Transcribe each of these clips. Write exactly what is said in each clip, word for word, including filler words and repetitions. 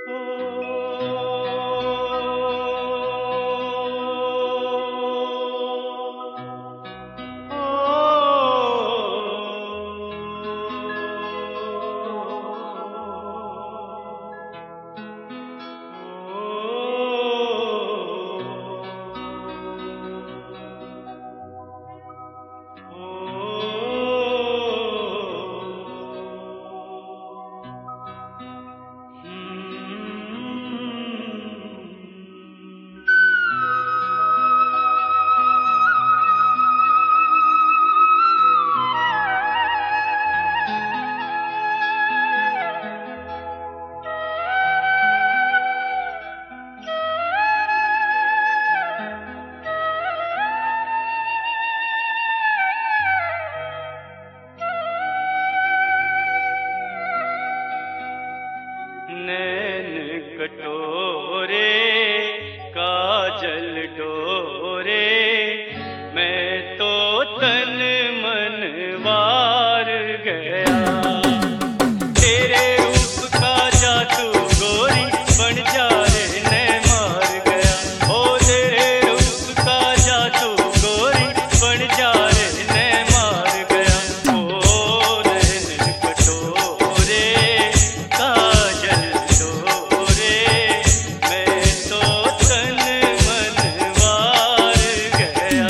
नैन कटोरे काजल डोरे, मैं तो तन मन वार गया। तेरे रूप का जादू गोरी बन जा रे मैं मार गया। ओ तेरे रूप का जादू गोरी बन जा रे मैं मार गया। ओ नैन कटोरे काजल डोरे, मैं तो तन मन वार गया।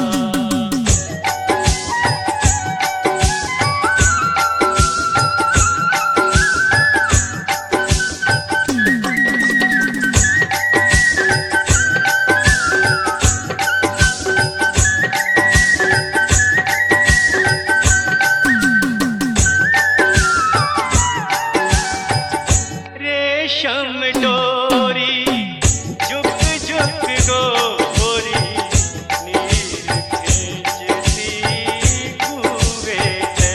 रेशम डोरी झुक झुक गोरी, नीर खींचती कुएं है।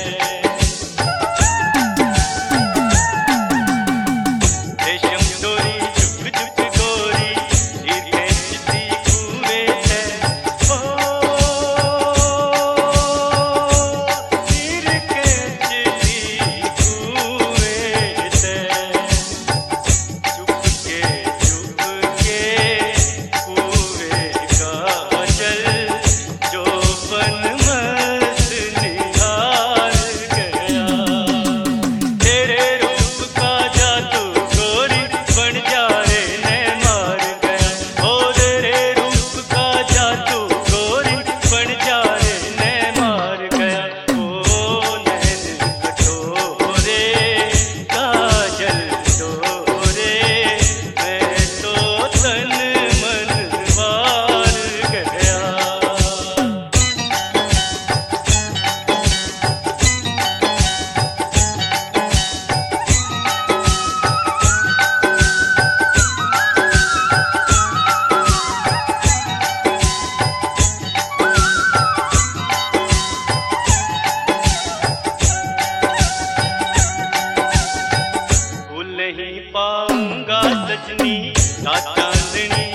रेशम डोरी झुक झुक गोरी, नीर खींचती कुएं है। ओ नीर खींचती कुएं है। चुपके चुपके कुएं का जल जोबन मस्त निहार गया। तेरे रूप का जादू गोरी बन जा रे मैं मार गया। ओ तेरे रूप का जादू गोरी बन जा रे मैं मार गया। ओ नैन कटोरे काजल डोरे, मैं तो तन मन वार गया। भूल नहीं पाऊंगा सजनी का चांदनी